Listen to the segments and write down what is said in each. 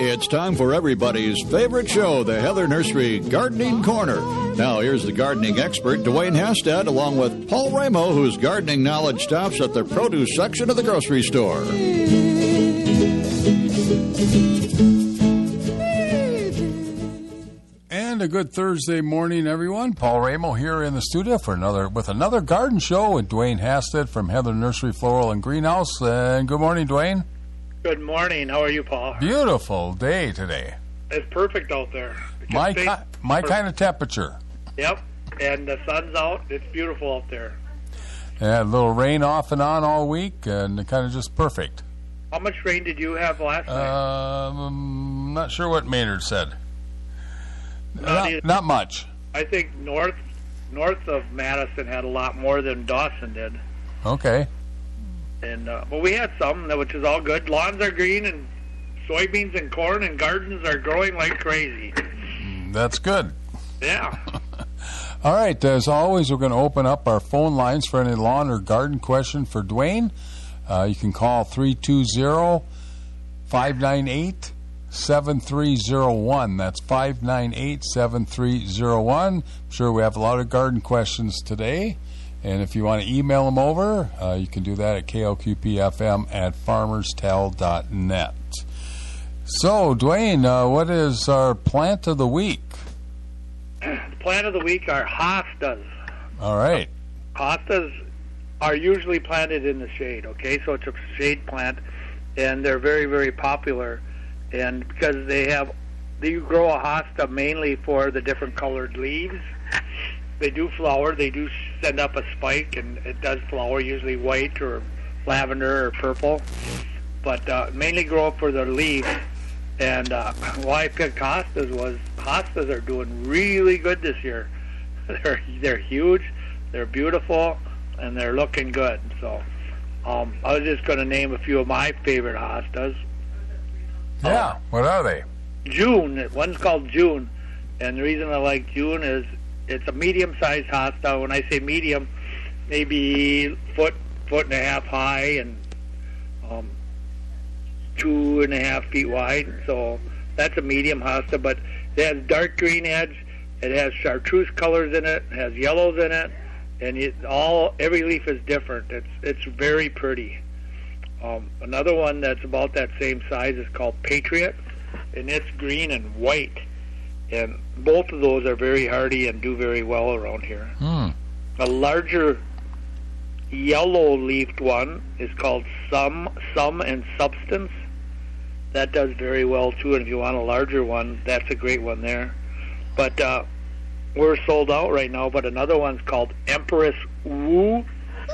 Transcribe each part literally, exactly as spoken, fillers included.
It's time for everybody's favorite show, the Heather Nursery Gardening Corner. Now, here's the gardening expert, Dwayne Hastad, along with Paul Ramo, whose gardening knowledge stops at the produce section of the grocery store. And a good Thursday morning, everyone. Paul Ramo here in the studio for another with another garden show with Dwayne Hastad from Heather Nursery Floral and Greenhouse. And good morning, Dwayne. Good morning. How are you, Paul? Beautiful day today. It's perfect out there. My ki- my kind of temperature. Yep. And the sun's out. It's beautiful out there. Yeah, a little rain off and on all week, and kind of just perfect. How much rain did you have last night? Um, I'm not sure what Maynard said. Not, not, not much. I think north north of Madison had a lot more than Dawson did. Okay. And uh, but we had some, which is all good. Lawns are green, and soybeans and corn and gardens are growing like crazy. That's good. Yeah. All right. As always, we're going to open up our phone lines for any lawn or garden question for Dwayne. Uh, you can call three two zero, five nine eight, seven three zero one. That's five nine eight, seven three zero one. I'm sure we have a lot of garden questions today. And if you want to email them over, uh, you can do that at K L Q P F M at farmers tel dot net. So, Dwayne, uh, what is our plant of the week? The plant of the week are hostas. All right. Hostas are usually planted in the shade, okay? So it's a shade plant, and they're very, very popular. And because they have, they grow a hosta mainly for the different colored leaves. They do flower. They do send up a spike, and it does flower, usually white or lavender or purple. But uh, mainly grow up for their leaves. And uh, why I picked hostas was hostas are doing really good this year. They're they're huge, they're beautiful, and they're looking good. So um, I was just going to name a few of my favorite hostas. Yeah, Uh, what are they? June. One's called June, and the reason I like June is it's a medium-sized hosta. When I say medium, maybe foot, foot and a half high, and um, two and a half feet wide. So that's a medium hosta, but it has dark green edge. It has chartreuse colors in it. It has yellows in it, and it all every leaf is different. It's it's very pretty. Um, another one that's about that same size is called Patriot, and it's green and white. And both of those are very hardy and do very well around here. Hmm. A larger yellow-leafed one is called Sum, Sum and Substance. That does very well, too, and if you want a larger one, that's a great one there. But uh, we're sold out right now, but another one's called Empress Woo.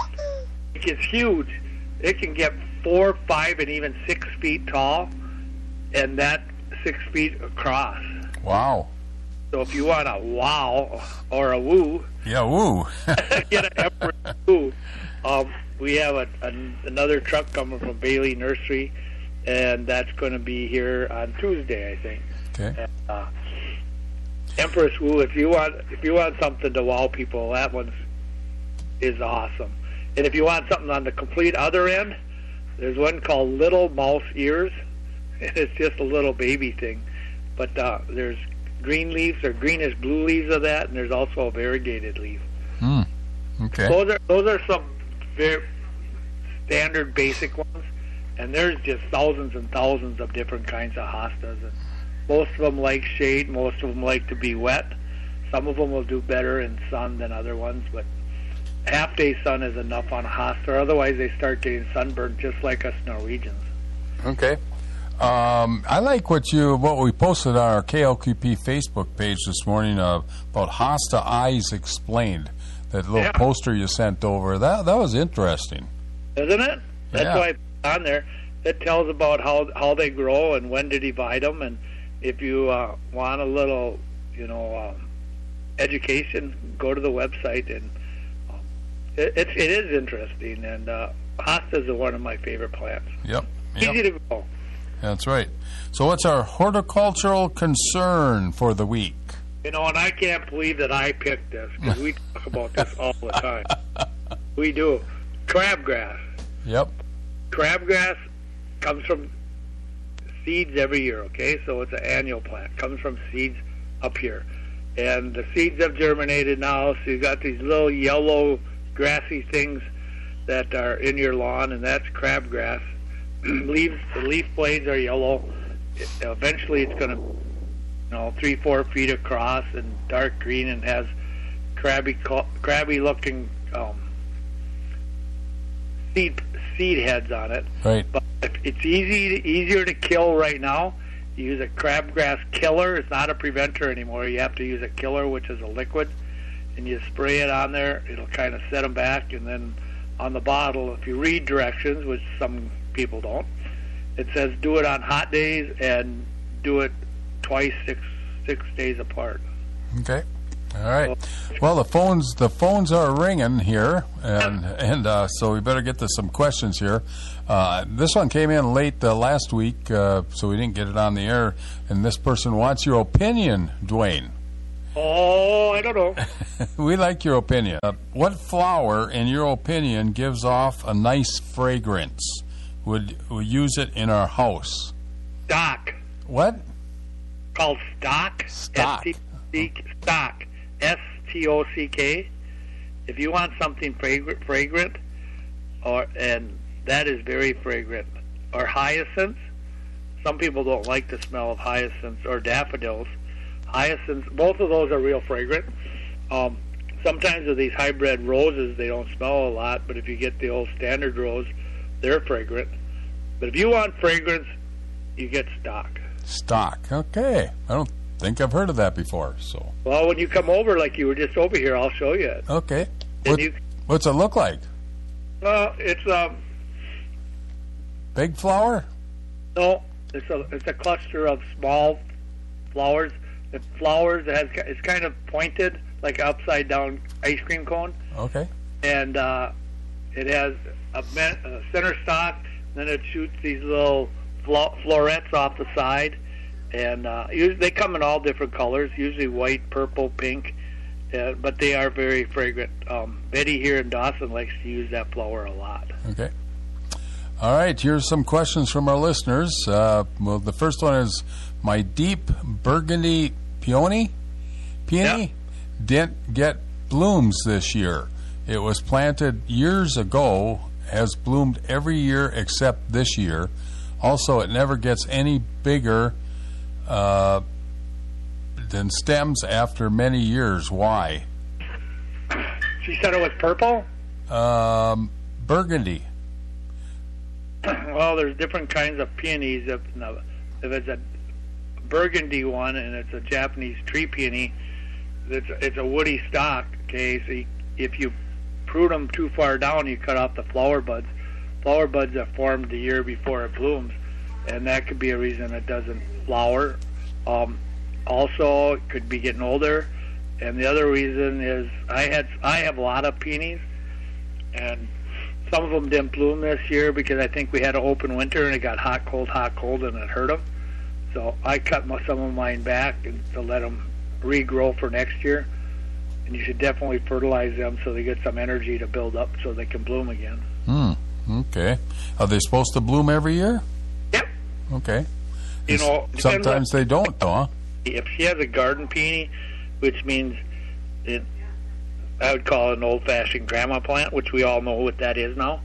It's huge. It can get four, five, and even six feet tall, and that six feet across. Wow. So if you want a wow or a woo, Yeah, woo. get an Empress Woo. Um, we have a, a, another truck coming from Bailey Nursery, and that's going to be here on Tuesday, I think. Okay. And, uh, Empress Woo. If you want, if you want something to wow people, that one is awesome. And if you want something on the complete other end, there's one called Little Mouse Ears. It's just a little baby thing. But uh, there's green leaves or greenish blue leaves of that, and there's also a variegated leaf. Hmm. Okay. Those are those are some very standard basic ones, and there's just thousands and thousands of different kinds of hostas. And most of them like shade. Most of them like to be wet. Some of them will do better in sun than other ones, but half-day sun is enough on a hosta. Otherwise, they start getting sunburned just like us Norwegians. Okay. Um, I like what you what we posted on our K L Q P Facebook page this morning uh, about Hosta Eyes Explained. That little Yeah. poster you sent over. That that was interesting. Isn't it? That's Yeah. why I put it on there. It tells about how how they grow and when to divide them. And if you uh, want a little, you know, um, education, go to the website. And um, it, it, it is interesting. And uh, hostas are one of my favorite plants. Yep. yep. Easy to grow. That's right. So what's our horticultural concern for the week? You know, and I can't believe that I picked this, because we talk about this all the time. We do. Crabgrass. Yep. Crabgrass comes from seeds every year, okay? So it's an annual plant. Comes from seeds up here. And the seeds have germinated now, so you've got these little yellow grassy things that are in your lawn, and that's crabgrass. Leaves, the leaf blades are yellow. It, eventually it's going to, you know, three, four feet across and dark green and has crabby, crabby looking um, seed seed heads on it. Right. But it's easy, easier to kill right now. You use a crabgrass killer. It's not a preventer anymore. You have to use a killer, which is a liquid, and you spray it on there. It'll kind of set them back, and then on the bottle, if you read directions, which some people don't, it says do it on hot days and do it twice, six six days apart. Okay. All right. Well, the phones the phones are ringing here, and and uh, so we better get to some questions here. Uh, this one came in late uh, last week, uh, so we didn't get it on the air. And this person wants your opinion, Dwayne. Oh, I don't know. We like your opinion. Uh, what flower, in your opinion, gives off a nice fragrance? Would we use it in our house? Stock. What? Called stock. Stock. S T stock. S T O C K. If you want something fragrant, fragrant, or and that is very fragrant. Or hyacinths. Some people don't like the smell of hyacinths or daffodils. Hyacinths, both of those are real fragrant. Um, sometimes with these hybrid roses, they don't smell a lot, but if you get the old standard rose, they're fragrant. But if you want fragrance, you get stock. Stock. Okay. I don't think I've heard of that before. So. Well, when you come over, like you were just over here, I'll show you it. Okay. And What, you, what's it look like? well, it's um, Big flower? no, it's a it's a cluster of small flowers. The flowers that has it's kind of pointed like an upside down ice cream cone, Okay. and uh, it has a, men, a center stalk. Then it shoots these little flo- florets off the side, and uh, usually they come in all different colors, usually white, purple, pink, uh, but they are very fragrant. Um, Betty here in Dawson likes to use that flower a lot. Okay. All right. Here's some questions from our listeners. Uh, well, the first one is, my deep burgundy peony, peony Yeah. didn't get blooms this year. It was planted years ago, has bloomed every year except this year. Also, it never gets any bigger uh, than stems after many years. Why? She said it was purple? Um, burgundy. Well, there's different kinds of peonies. If, no, if it's a burgundy one and it's a Japanese tree peony, it's, it's a woody stalk, okay? So you, if you prune them too far down, you cut off the flower buds. Flower buds are formed the year before it blooms, and that could be a reason it doesn't flower. Um, also, it could be getting older, and the other reason is I had I have a lot of peonies, and some of them didn't bloom this year because I think we had an open winter and it got hot, cold, hot, cold, and it hurt them. So I cut my, some of mine back and to let them regrow for next year. And you should definitely fertilize them so they get some energy to build up so they can bloom again. Hmm. Okay. Are they supposed to bloom every year? Yep. Okay. You It's- know, depends sometimes they don't, though. Huh? If she has a garden peony, which means it, I would call it an old-fashioned grandma plant, which we all know what that is now.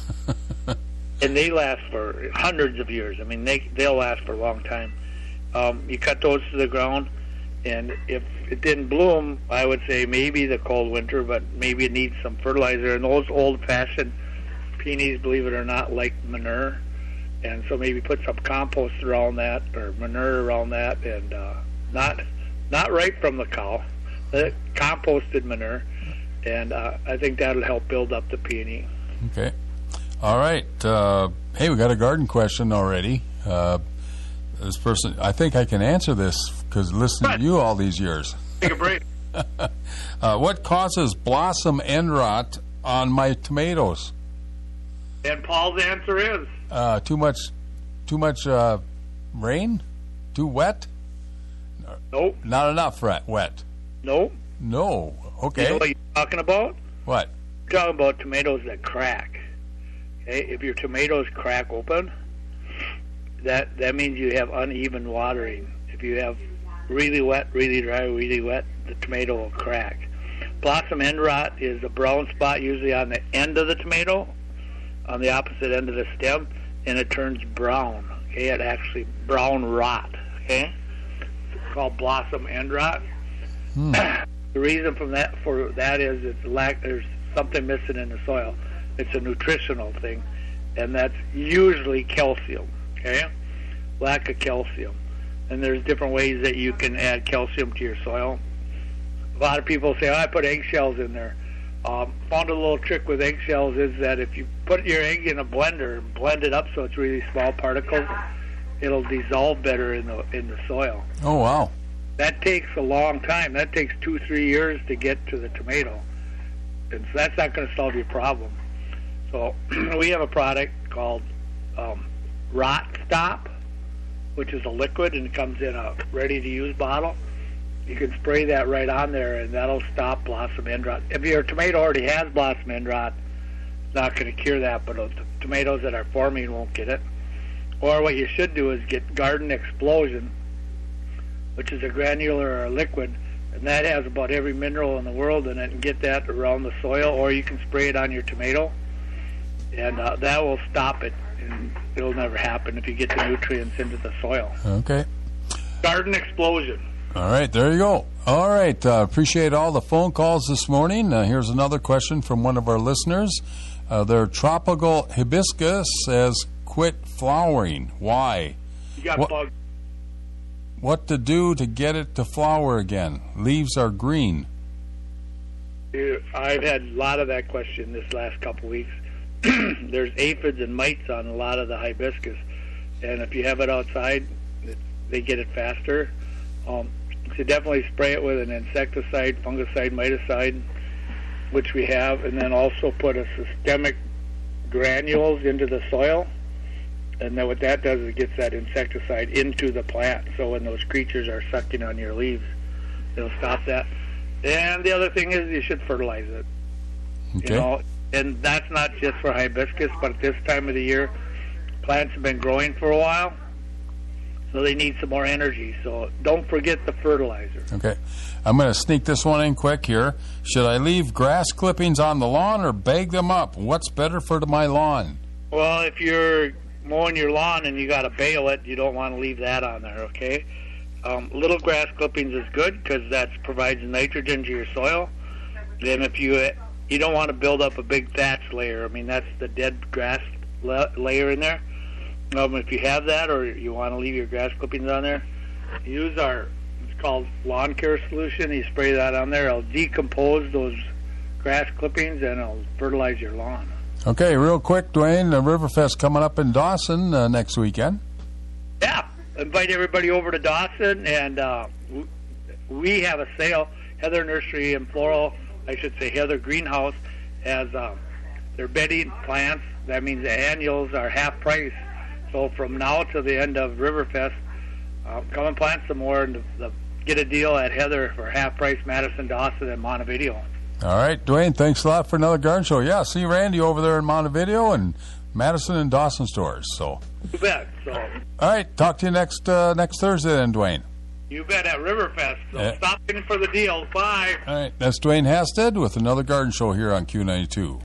And they last for hundreds of years. I mean, they, they'll last for a long time. Um, you cut those to the ground, and if it didn't bloom, I would say maybe the cold winter, but maybe it needs some fertilizer. And those old-fashioned peonies, believe it or not, like manure. And so maybe put some compost around that or manure around that, and uh, not not right from the cow, but composted manure. And uh, I think that'll help build up the peony. Okay. All right. Uh, hey, we got a garden question already. Uh, this person, I think I can answer this because listening to you all these years. Take a break. uh, what causes blossom end rot on my tomatoes? And Paul's answer is? Uh, too much, too much uh, rain? Too wet? Nope. Not enough rat, wet? Nope. No. Okay. You know what you're talking about? What? You're talking about tomatoes that crack. Okay? If your tomatoes crack open, that that means you have uneven watering. If you have really wet, really dry, really wet, the tomato will crack. Blossom end rot is a brown spot usually on the end of the tomato, on the opposite end of the stem, and it turns brown. Okay, it actually brown rot. Okay, it's called blossom end rot. Hmm. The reason from that for that is it's lack. There's something missing in the soil. It's a nutritional thing, and that's usually calcium. Okay, lack of calcium. And there's different ways that you can add calcium to your soil. A lot of people say, oh, I put eggshells in there. Um, found a little trick with eggshells is that if you put your egg in a blender and blend it up so it's really small particles, it'll dissolve better in the in the soil. Oh, wow. That takes a long time. That takes two, three years to get to the tomato. And so that's not going to solve your problem. So we have a product called um, Rot Stop, which is a liquid, and it comes in a ready-to-use bottle. You can spray that right on there, and that'll stop blossom end rot. If your tomato already has blossom end rot, it's not going to cure that, but the tomatoes that are forming won't get it. Or what you should do is get Garden Explosion, which is a granular or liquid, and that has about every mineral in the world in it, and get that around the soil, or you can spray it on your tomato, and uh, that will stop it, and it'll never happen if you get the nutrients into the soil. Okay. Garden Explosion. All right, there you go. All right, uh, appreciate all the phone calls this morning. Uh, here's another question from one of our listeners. Uh, their tropical hibiscus has quit flowering. Why? You got what, bugs. What to do to get it to flower again? Leaves are green. I've had a lot of that question this last couple weeks. There's aphids and mites on a lot of the hibiscus, and if you have it outside, it, they get it faster. Um, so definitely spray it with an insecticide, fungicide, miticide, which we have, and then also put a systemic granules into the soil, and then what that does is it gets that insecticide into the plant, so when those creatures are sucking on your leaves, it'll stop that. And the other thing is you should fertilize it. Okay. You know, and that's not just for hibiscus, but at this time of the year, plants have been growing for a while, so they need some more energy. So don't forget the fertilizer. Okay. I'm going to sneak this one in quick here. Should I leave grass clippings on the lawn or bag them up? What's better for my lawn? Well, if you're mowing your lawn and you got to bale it, you don't want to leave that on there, okay? Um, little grass clippings is good because that provides nitrogen to your soil. Then if you you don't want to build up a big thatch layer. I mean, that's the dead grass la- layer in there. Um, if you have that, or you want to leave your grass clippings on there, use our, it's called lawn care solution. You spray that on there, it'll decompose those grass clippings and it'll fertilize your lawn. Okay, real quick, Dwayne, the Riverfest coming up in Dawson uh, next weekend. Yeah, invite everybody over to Dawson, and uh, we have a sale. Heather Nursery and Floral, I should say Heather Greenhouse, has uh, their bedding plants. That means the annuals are half price. So from now to the end of Riverfest, uh, come and plant some more and the, the, get a deal at Heather for half price, Madison, Dawson, and Montevideo. All right, Dwayne, thanks a lot for another garden show. Yeah, see Randy over there in Montevideo and Madison and Dawson stores. So you bet. So all right, talk to you next uh, next Thursday then, Dwayne. You bet, at Riverfest. So yeah. Stop in for the deal. Bye. All right, that's Dwayne Hasted with another garden show here on Q ninety-two.